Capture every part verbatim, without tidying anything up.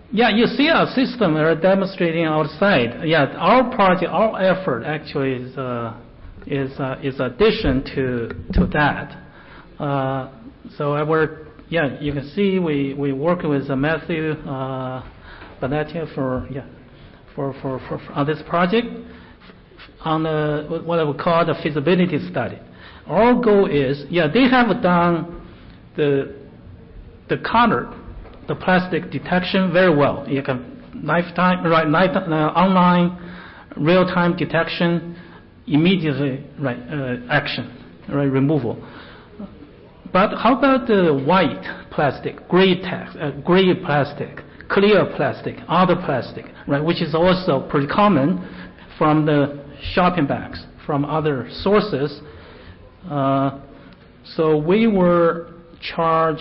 Yeah, you see our system we're demonstrating outside. Yeah, our project, our effort actually is uh, is uh, is addition to to that. Uh, so I work. Yeah, you can see we we work with uh, Matthew uh, Banatia for yeah for, for for for on this project on the, what I would call the feasibility study. Our goal is yeah they have done the the color. The plastic detection very well. You can lifetime, right, night, uh, online, real-time detection, immediately, right, uh, action, right, removal. But how about the white plastic, gray tax, uh, gray plastic, clear plastic, other plastic, right, which is also pretty common from the shopping bags, from other sources. Uh, so we were charged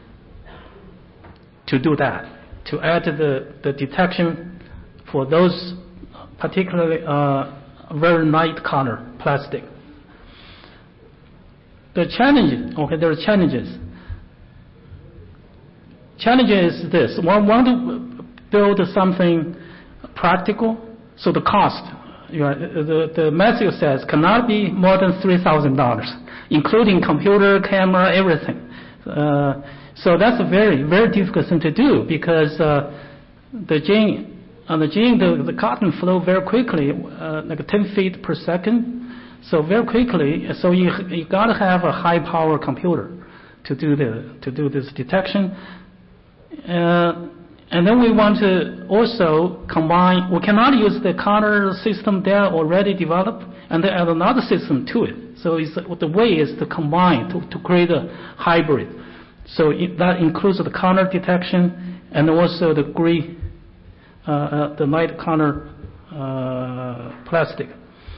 to do that, to add the, the detection for those particularly uh, very light color plastic. The challenge, okay, there are challenges. Challenge is this: one want to build something practical, so the cost, you know, the the Matthew says cannot be more than three thousand dollars, including computer, camera, everything. Uh, So that's a very, very difficult thing to do because uh, the gene, on the gene, the, the cotton flow very quickly, uh, like ten feet per second. So very quickly, so you you got to have a high power computer to do the to do this detection. Uh, and then we want to also combine. We cannot use the color system there already developed and then add another system to it. So it's, the way is to combine to, to create a hybrid. So it, that includes the color detection and also the gray, uh, uh, the light color uh, plastic.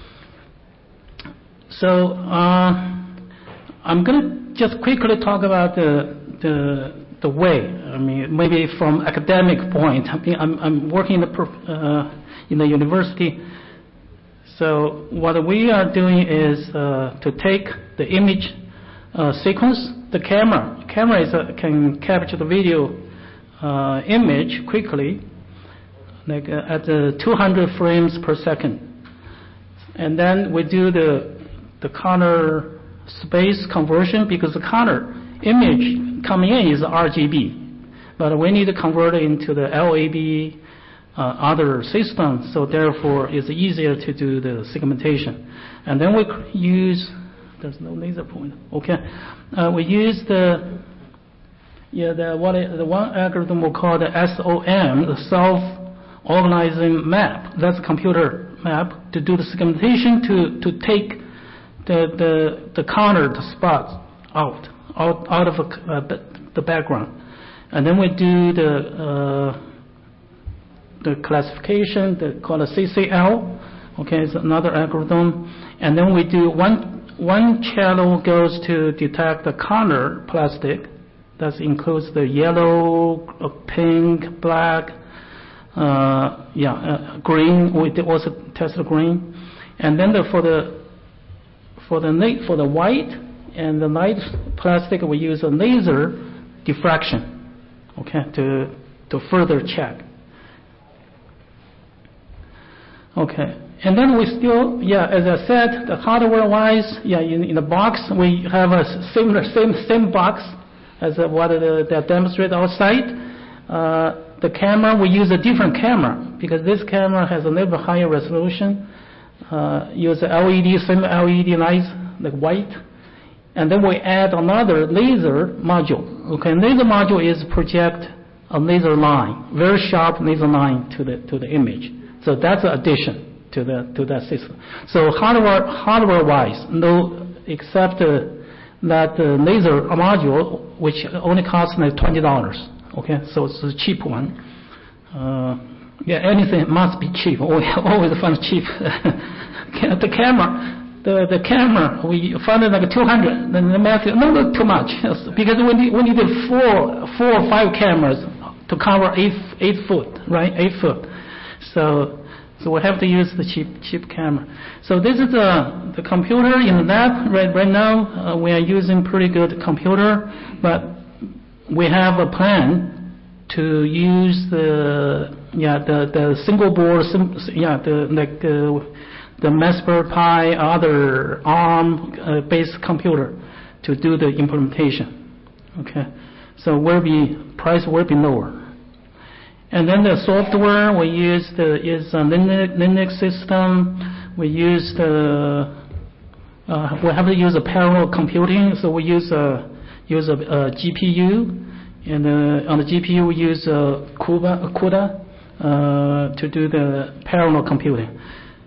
So uh, I'm going to just quickly talk about the the the way. I mean, maybe from academic point. I mean, I'm I'm working in the uh, in the university. So what we are doing is uh, to take the image uh, sequence. The camera, camera is a, can capture the video uh, image quickly, like uh, at uh, two hundred frames per second, and then we do the the color space conversion because the color image coming in is R G B, but we need to convert it into the L A B uh, other systems. So therefore, it's easier to do the segmentation, and then we use. There's no laser pointer. Okay, uh, we use the yeah the what the one algorithm we call the S O M, the self-organizing map. That's a computer map to do the segmentation to to take the the the colored spots out out out of uh, the background, and then we do the uh, the classification, the called a C C L. Okay, it's another algorithm, and then we do one. One channel goes to detect the color plastic. That includes the yellow, uh, pink, black, uh, yeah, uh, green. We also test the green, and then the, for the for the for the white and the light plastic, we use a laser diffraction, okay, to to further check. Okay. And then we still, yeah, as I said, the hardware-wise, yeah, in, in the box, we have a similar, same, same box as what they demonstrate outside. Uh, the camera, we use a different camera because this camera has a little bit higher resolution. Uh, use L E D, same L E D lights, like white. And then we add another laser module. Okay, laser module is project a laser line, very sharp laser line to the to the image. So that's an addition to the to that system. So hardware hardware wise, no except uh, that uh, laser module, which only costs like twenty dollars. Okay, so it's a cheap one. Uh, yeah, anything must be cheap. Always, always find cheap. The camera, the the camera, we found it like two hundred. Then the Matthew, no, not too much, because we need we needed four four or five cameras to cover eight eight foot, right? Eight foot. So. So we have to use the cheap cheap camera. So this is the the computer in the lab right right now. Uh, we are using pretty good computer, but we have a plan to use the yeah the the single board sim, yeah the like the the Raspberry Pi other ARM uh, based computer to do the implementation. Okay, so will be price will be lower. And then the software we use the is a Linux, Linux system. We use the uh, we have to use a parallel computing, so we use a use a, a G P U, and uh, on the G P U we use a CUDA, CUDA uh, to do the parallel computing.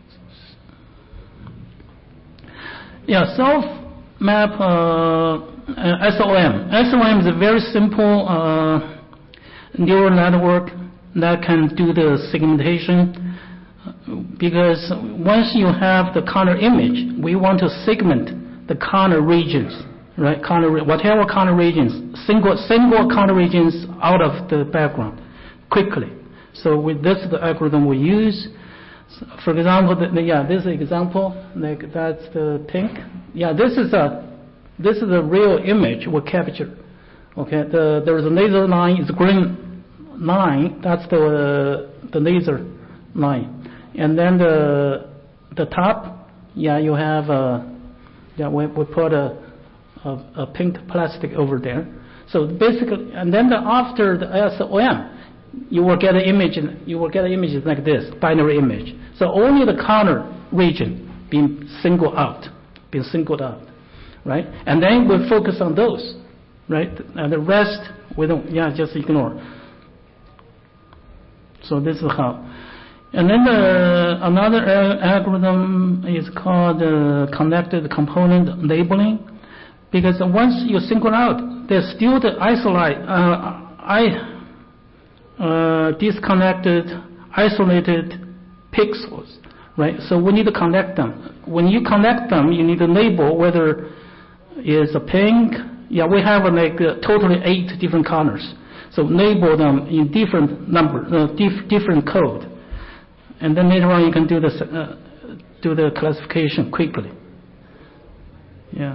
Yeah, self map uh, S O M. S O M is a very simple uh, neural network that can do the segmentation, because once you have the counter image, we want to segment the counter regions, right? Counter, whatever counter regions, single single counter regions out of the background quickly. So with this, the algorithm we use. So for example, the, the, yeah, this example, like that's the pink. Yeah, this is a this is a real image we capture. Okay, the there is a laser line, it's green line, that's the the laser line, and then the the top, yeah, you have a yeah we, we put a, a a pink plastic over there. So basically, and then the, after the S O M, you will get an image. You will get an image like this, binary image. So only the counter region being singled out, being singled out, right? And then we focus on those, right? And the rest we don't, yeah, just ignore. So this is how. And then the, another algorithm is called uh, connected component labeling, because once you single out, there's still the isolate, uh, I, uh, disconnected, isolated pixels, right? So we need to connect them. When you connect them, you need to label whether it's a pink. Yeah, we have uh, like uh, totally eight different colors. So label them in different number, uh, diff different code, and then later on you can do the uh, do the classification quickly. Yeah.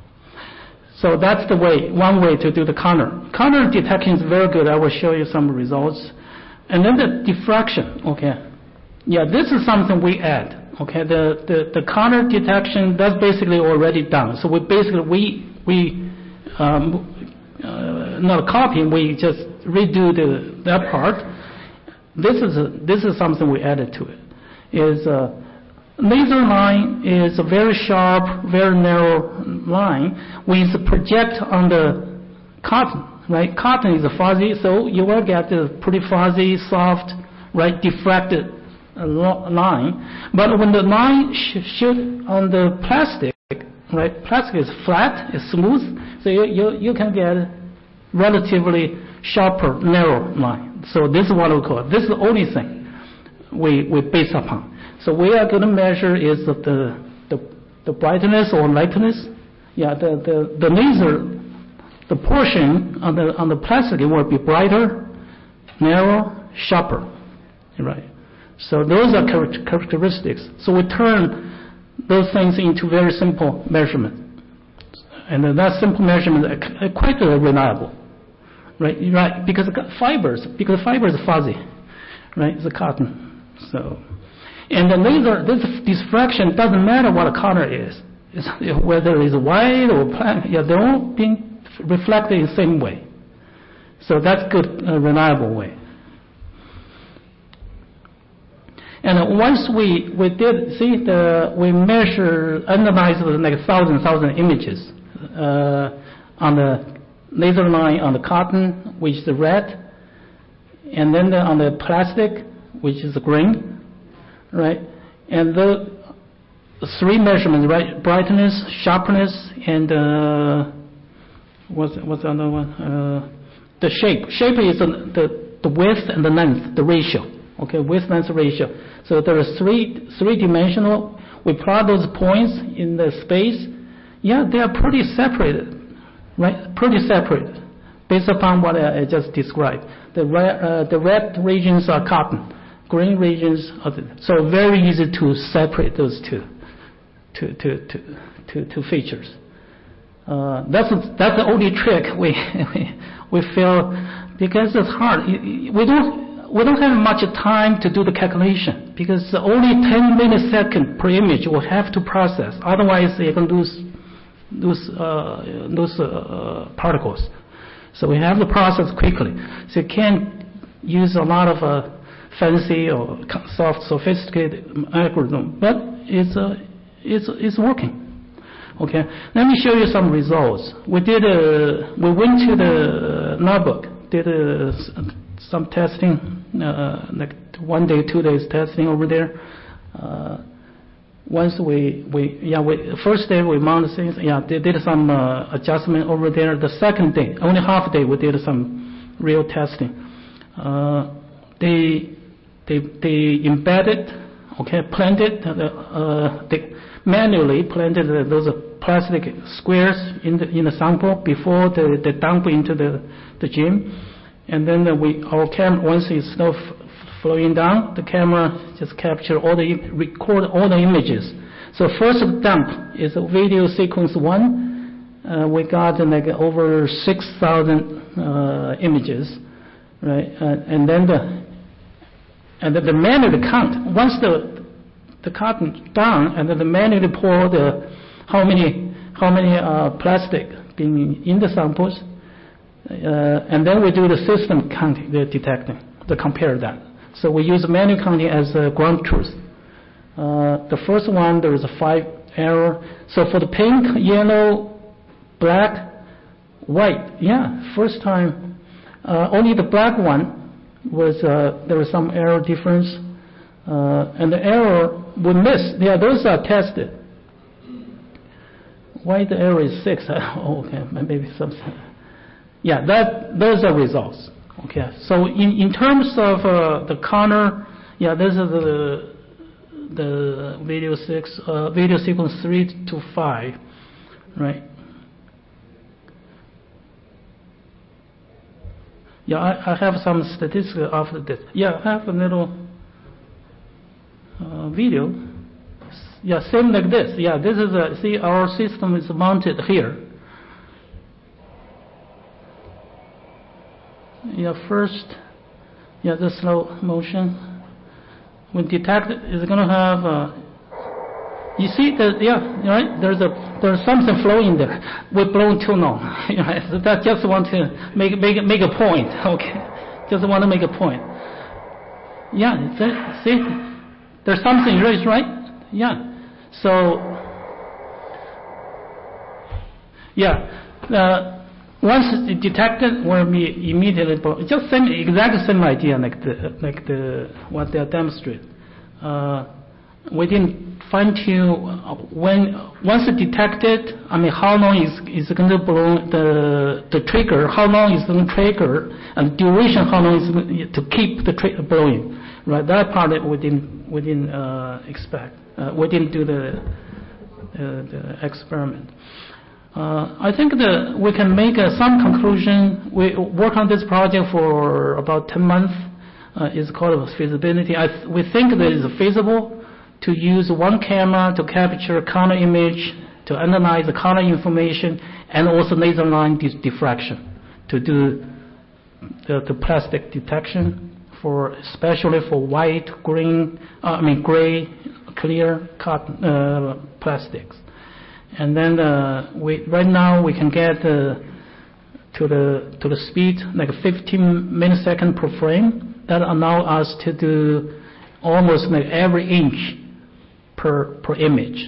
So that's the way, one way to do the counter. Counter detection is very good. I will show you some results, and then the diffraction. Okay. Yeah, this is something we add. Okay. The the the counter detection that's basically already done. So we basically we we um, Uh, not copying, we just redo the that part. This is a, this is something we added to it. Is a laser line is a very sharp, very narrow line. We project on the cotton, right? Cotton is a fuzzy, so you will get a pretty fuzzy, soft, right, diffracted uh, line. But when the line sh shoot on the plastic, right? Plastic is flat, it's smooth, so you, you, you can get relatively sharper, narrow line. So this is what we call it. This is the only thing we, we base upon. So we are going to measure is the, the, the brightness or lightness. Yeah, the, the, the laser, the portion on the, on the plastic will be brighter, narrow, sharper, right? So those are char characteristics. So we turn those things into very simple measurement. And that simple measurement is quite reliable, right? Right, because fibers, because fibers are fuzzy, right? It's a cotton. So, and the laser, this diffraction doesn't matter what the color is, it's, whether it's white or black. Yeah, they're all being reflected in the same way. So that's good, uh, reliable way. And once we, we did, see, the, we measure, analyze like thousand, thousand images uh, on the laser line on the cotton, which is the red, and then the, on the plastic, which is the green, right? And the three measurements, right? Brightness, sharpness, and uh, what's, what's the other one? Uh, the shape. Shape is the, the, the width and the length, the ratio. Okay, width length ratio. So there are three three dimensional. We plot those points in the space. Yeah, they are pretty separated, right? Pretty separate, based upon what I just described. The red uh, the red regions are cotton, green regions are the, so very easy to separate those two, two, two, two, two, two features. Uh, that's that's the only trick we we, we feel, because it's hard. We don't we don't have much time to do the calculation, because only ten milliseconds per image will have to process. Otherwise, you can lose lose uh, lose uh, particles. So we have to process quickly. So you can't use a lot of uh, fancy or soft, sophisticated algorithm, but it's uh, it's it's working. Okay, let me show you some results. We did a, we went to the notebook, did a, some testing, uh, like one day, two days testing over there. Uh, once we, we, yeah, we, first day we mounted things, yeah, they did some uh, adjustment over there. The second day, only half day, we did some real testing. Uh, they, they, they embedded, okay, planted, uh, they manually planted those plastic squares in the in the sample before the, the dump into the, the gym, and then the, we our camera, once it's snow f- flowing down, the camera just capture all the record all the images. So first dump is a video sequence one. Uh, we got uh, like over six thousand uh, images, right? Uh, and then the and then the manual count once the the cotton down, and then the manually pour the how many how many uh, plastic being in the samples, uh, and then we do the system counting, the detecting, to compare that. So we use manual counting as a ground truth. Uh, the first one, there is a five error. So for the pink, yellow, black, white, yeah, first time, uh, only the black one was uh, there was some error difference, uh, and the error we miss. Yeah, those are tested. Why the error is six? Oh, okay, maybe something. Yeah, that those are results. Okay, so in, in terms of uh, the corner, yeah, this is the the video six, uh, video sequence three to five, right? Yeah, I, I have some statistics after this. Yeah, I have a little uh, video. Yeah, same like this. Yeah, this is a, see, our system is mounted here. Yeah, first, yeah, the slow motion. When detected, it's going to have, uh, you see that, yeah, right, there's a, there's something flowing there. We're blowing too long. Right? So that just want to make, make, make a point, okay? Just want to make a point. Yeah, there, see, there's something raised, right? Yeah. So, yeah, uh, once it's detected, we'll be immediately just same exact same idea like the like the what they demonstrate. Uh, we didn't fine tune when once it's detected. I mean, how long is is going to blow the the trigger? How long is going to trigger, and duration? How long is to keep the trigger blowing? Right, that part we didn't we didn't uh, expect. Uh, we didn't do the, uh, the experiment. Uh, I think that we can make uh, some conclusion. We work on this project for about ten months. Uh, it's called feasibility. I th- we think that it's feasible to use one camera to capture color image, to analyze the color information, and also laser line di- diffraction to do the, the plastic detection, for especially for white, green, uh, I mean gray, clear cotton uh, plastics. And then uh, we right now we can get uh, to the to the speed like fifteen milliseconds per frame. That allow us to do almost like every inch per per image.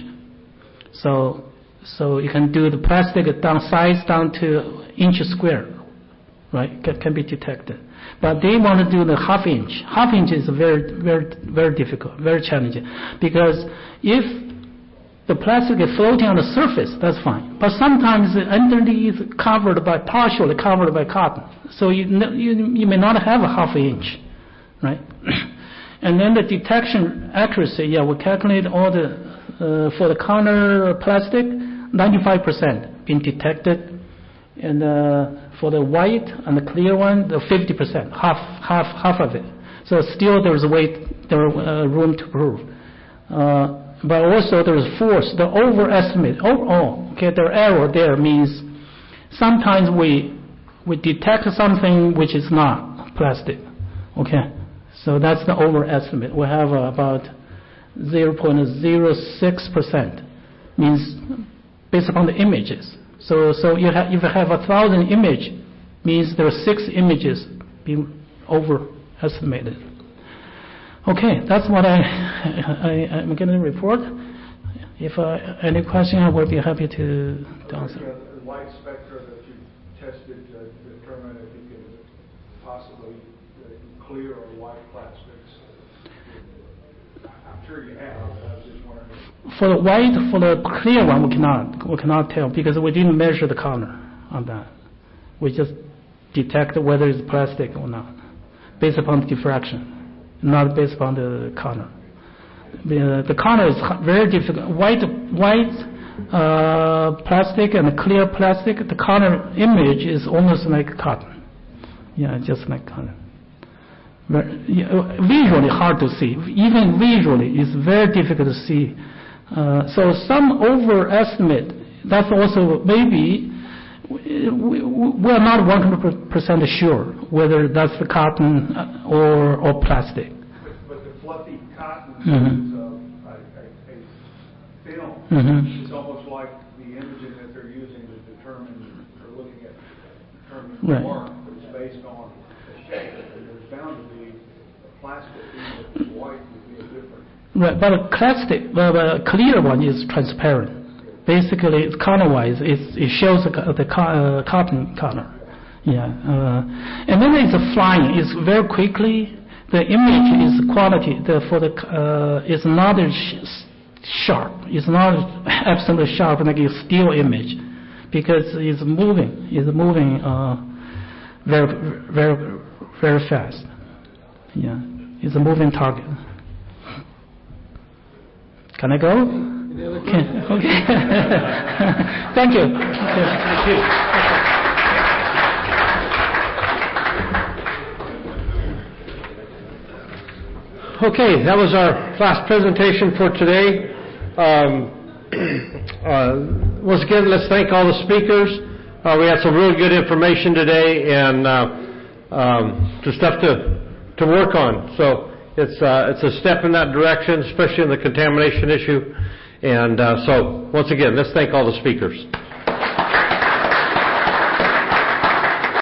So so you can do the plastic down size down to inch square, right? Can, can be detected. But they want to do the half inch. Half inch is very, very, very difficult, very challenging. Because if the plastic is floating on the surface, that's fine. But sometimes underneath covered by, partially covered by cotton. So you, you, you may not have a half inch, right? And then the detection accuracy, yeah, we calculate all the, uh, for the corner plastic, ninety-five percent being detected. And uh, for the white and the clear one, the fifty percent, half, half, half of it. So still there's a way, there's uh, room to prove. Uh, but also there's force, the overestimate. Oh, oh, Okay, the error there means sometimes we we detect something which is not plastic. Okay, so that's the overestimate. We have uh, about zero point zero six percent, means based upon the images. So so you have if you have a thousand image, means there are six images being overestimated. Okay, that's what I, I I'm going to report. If uh, any question, I will be happy to, to answer. The light spectra that you tested to determine if you could possibly clear or white plastics, I'm sure you have. I was just wondering. For the white, for the clear one, we cannot we cannot tell because we didn't measure the color on that. We just detect whether it's plastic or not, based upon the diffraction, not based upon the color. The, the color is very difficult. White, white uh, plastic and clear plastic, the color image is almost like cotton. Yeah, just like cotton. Very, yeah, visually hard to see. Even visually, it's very difficult to see. Uh, so some overestimate. That's also maybe we, we, we are not one hundred percent sure whether that's the cotton or or plastic. But, but the fluffy cotton Mm-hmm. is a, a, a film. Mm-hmm. It's almost like the imaging that they're using to determine or looking at determining Right. the mark that's based on the shape. And there's bound to be a plastic, even if it's white, would be a different. Right, but a plastic, well, the clear one is transparent. Basically, it's color-wise, it's, it shows the, the co- uh, cotton color. Yeah, uh, and then it's a flying. It's very quickly. The image is quality. The, for the uh, it's not sh- sharp. It's not absolutely sharp like a still image, because it's moving. It's moving uh, very, very, very fast. Yeah, it's a moving target. Can I go? Okay. Okay. Thank you. Thank you. Okay, that was our last presentation for today. Um, uh, once again, let's thank all the speakers. Uh, we had some really good information today and uh, um, some stuff to to work on. So it's uh, it's a step in that direction, especially in the contamination issue. And uh, so, once again, let's thank all the speakers.